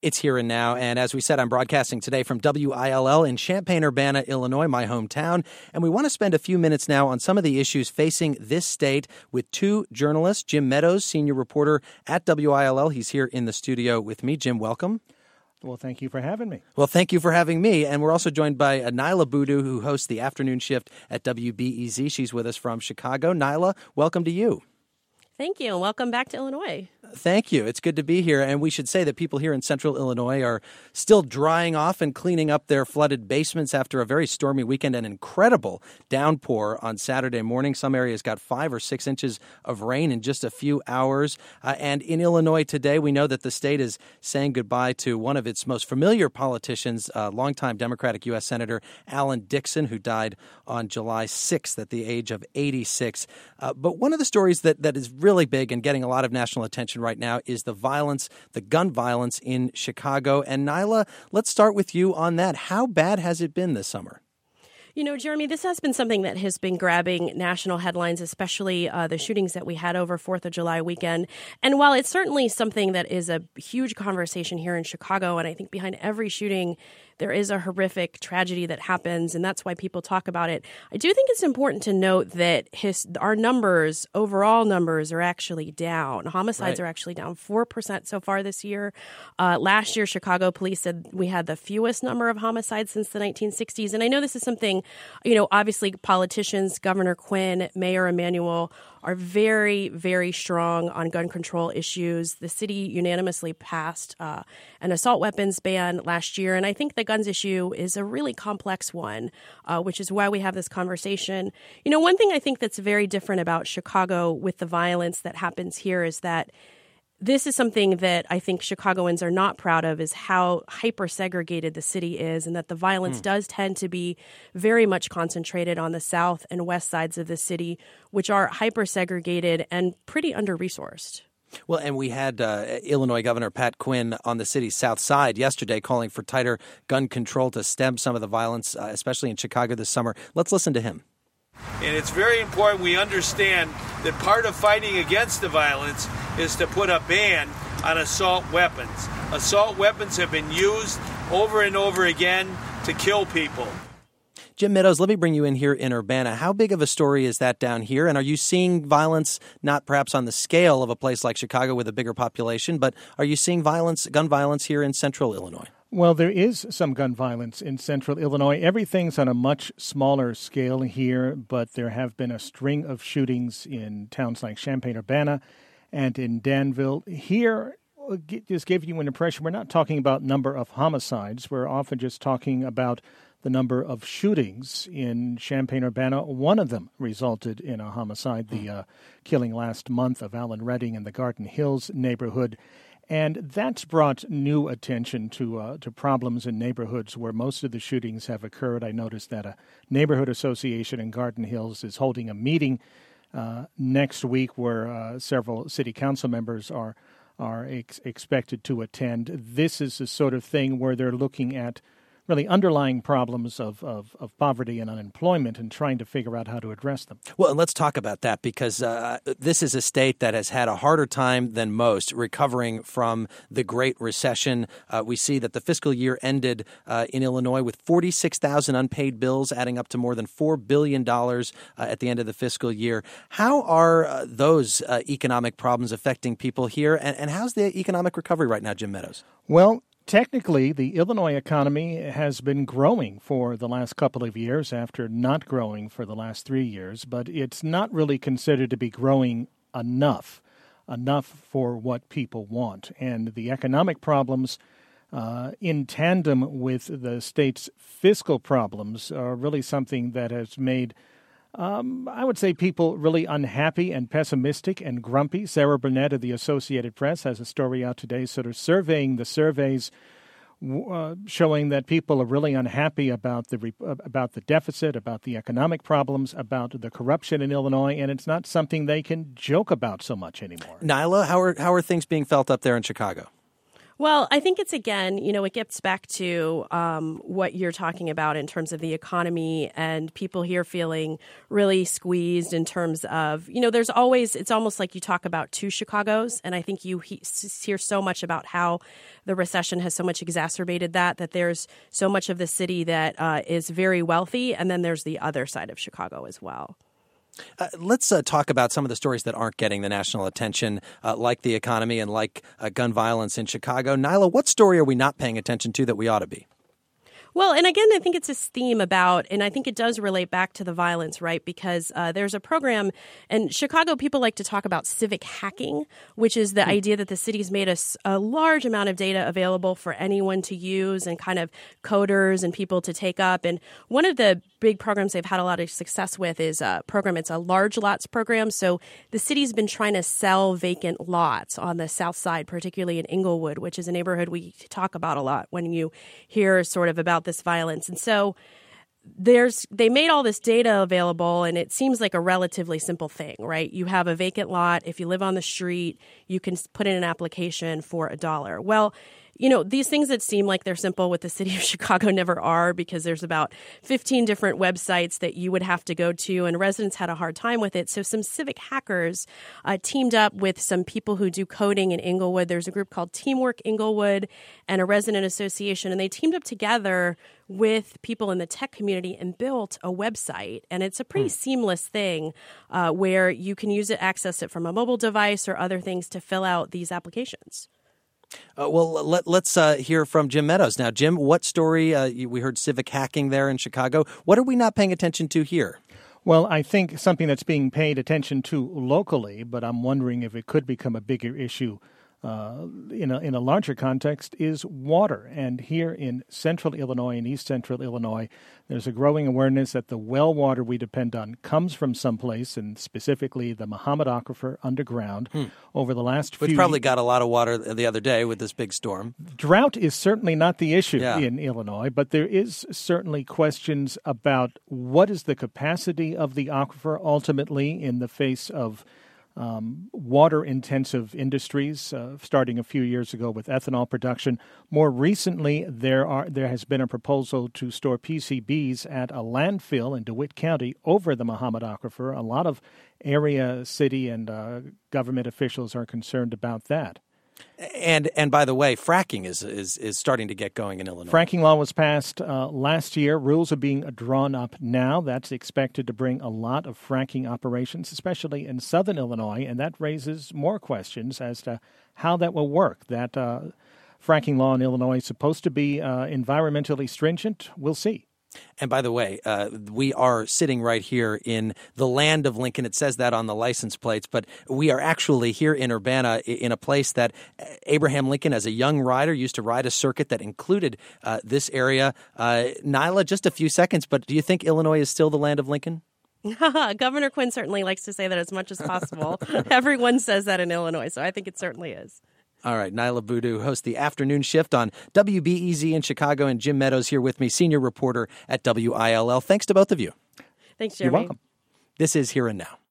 It's Here and Now, and as we said, I'm broadcasting today from WILL in Champaign-Urbana, Illinois, my hometown, and we want to spend a few minutes now on some of the issues facing this state with two journalists. Jim Meadows, senior reporter at WILL. He's here in the studio with me. Jim, welcome. Well, thank you for having me. Well, thank you for having me. And we're also joined by Nyla Boodoo, who hosts the afternoon shift at WBEZ. She's with us from Chicago. Nyla, welcome to you. Thank you, and welcome back to Illinois. Thank you. It's good to be here. And we should say that people here in central Illinois are still drying off and cleaning up their flooded basements after a very stormy weekend, an incredible downpour on Saturday morning. Some areas got 5 or 6 inches of rain in just a few hours. And in Illinois today, we know that the state is saying goodbye to one of its most familiar politicians, longtime Democratic U.S. Senator Alan Dixon, who died on July 6th at the age of 86. But one of the stories that is really big and getting a lot of national attention right now is the violence, the gun violence in Chicago. And Nyla, let's start with you on that. How bad has it been this summer? You know, Jeremy, this has been something that has been grabbing national headlines, especially the shootings that we had over 4th of July weekend. And while it's certainly something that is a huge conversation here in Chicago, and I think behind every shooting there is a horrific tragedy that happens, and that's why people talk about it. I do think it's important to note that our numbers, overall numbers, are actually down. Homicides are actually down 4% so far this year. Last year, Chicago police said we had the fewest number of homicides since the 1960s. And I know this is something, obviously politicians, Governor Quinn, Mayor Emanuel, are very, very strong on gun control issues. The city unanimously passed an assault weapons ban last year, and I think the guns issue is a really complex one, which is why we have this conversation. One thing I think that's very different about Chicago with the violence that happens here is that this is something that I think Chicagoans are not proud of, is how hyper-segregated the city is, and that the violence does tend to be very much concentrated on the south and west sides of the city, which are hyper-segregated and pretty under-resourced. Well, and we had Illinois Governor Pat Quinn on the city's south side yesterday calling for tighter gun control to stem some of the violence, especially in Chicago this summer. Let's listen to him. And it's very important we understand that part of fighting against the violence is to put a ban on assault weapons. Assault weapons have been used over and over again to kill people. Jim Meadows, let me bring you in here in Urbana. How big of a story is that down here? And are you seeing violence, not perhaps on the scale of a place like Chicago with a bigger population, but are you seeing gun violence here in central Illinois? Well, there is some gun violence in central Illinois. Everything's on a much smaller scale here, but there have been a string of shootings in towns like Champaign-Urbana and in Danville. Here, just give you an impression, we're not talking about number of homicides. We're often just talking about the number of shootings in Champaign-Urbana. One of them resulted in a homicide, the killing last month of Alan Redding in the Garden Hills neighborhood. And that's brought new attention to problems in neighborhoods where most of the shootings have occurred. I noticed that a neighborhood association in Garden Hills is holding a meeting next week where several city council members are expected to attend. This is the sort of thing where they're looking at really underlying problems of poverty and unemployment and trying to figure out how to address them. Well, and let's talk about that because this is a state that has had a harder time than most recovering from the Great Recession. We see that the fiscal year ended in Illinois with 46,000 unpaid bills, adding up to more than $4 billion at the end of the fiscal year. How are those economic problems affecting people here, and how's the economic recovery right now, Jim Meadows? Well, technically, the Illinois economy has been growing for the last couple of years after not growing for the last 3 years, but it's not really considered to be growing enough for what people want. And the economic problems in tandem with the state's fiscal problems are really something that has made I would say people really unhappy and pessimistic and grumpy. Sarah Burnett of the Associated Press has a story out today sort of surveying the surveys showing that people are really unhappy about the deficit, about the economic problems, about the corruption in Illinois, and it's not something they can joke about so much anymore. Nyla, how are things being felt up there in Chicago? Well, I think it's, again, it gets back to what you're talking about in terms of the economy and people here feeling really squeezed in terms of, it's almost like you talk about two Chicagos. And I think you hear so much about how the recession has so much exacerbated that there's so much of the city that is very wealthy. And then there's the other side of Chicago as well. Let's talk about some of the stories that aren't getting the national attention, like the economy and like gun violence in Chicago. Nyla, what story are we not paying attention to that we ought to be? Well, and again, I think it's this theme about, and I think it does relate back to the violence, right? Because there's a program in Chicago, people like to talk about civic hacking, which is the idea that the city's made a large amount of data available for anyone to use and kind of coders and people to take up. And one of the big programs they've had a lot of success with is a program. It's a large lots program. So the city's been trying to sell vacant lots on the south side, particularly in Inglewood, which is a neighborhood we talk about a lot when you hear sort of about this violence. And so they made all this data available, and it seems like a relatively simple thing, right? You have a vacant lot. If you live on the street, you can put in an application for $1. Well, these things that seem like they're simple with the city of Chicago never are, because there's about 15 different websites that you would have to go to, and residents had a hard time with it. So some civic hackers teamed up with some people who do coding in Inglewood. There's a group called Teamwork Inglewood and a resident association, and they teamed up together with people in the tech community and built a website. And it's a pretty seamless thing where you can access it from a mobile device or other things to fill out these applications. Let's hear from Jim Meadows now. Jim, what story? We heard civic hacking there in Chicago. What are we not paying attention to here? Well, I think something that's being paid attention to locally, but I'm wondering if it could become a bigger issue in a larger context, is water. And here in central Illinois and east central Illinois, there's a growing awareness that the well water we depend on comes from someplace, and specifically the Mahomet Aquifer underground. Over the last few years, we probably got a lot of water the other day with this big storm. Drought is certainly not the issue in Illinois, but there is certainly questions about what is the capacity of the aquifer ultimately in the face of water-intensive industries, starting a few years ago with ethanol production. More recently, there has been a proposal to store PCBs at a landfill in DeWitt County over the Mahomet Aquifer. A lot of area, city, and government officials are concerned about that. And by the way, fracking is starting to get going in Illinois. Fracking law was passed last year. Rules are being drawn up now. That's expected to bring a lot of fracking operations, especially in southern Illinois, and that raises more questions as to how that will work. That fracking law in Illinois is supposed to be environmentally stringent. We'll see. And by the way, we are sitting right here in the land of Lincoln. It says that on the license plates, but we are actually here in Urbana in a place that Abraham Lincoln, as a young rider, used to ride a circuit that included this area. Nyla, just a few seconds, but do you think Illinois is still the land of Lincoln? Governor Quinn certainly likes to say that as much as possible. Everyone says that in Illinois, so I think it certainly is. All right, Nyla Boodoo hosts the afternoon shift on WBEZ in Chicago, and Jim Meadows here with me, senior reporter at WILL. Thanks to both of you. Thanks, Jeremy. You're welcome. This is Here and Now.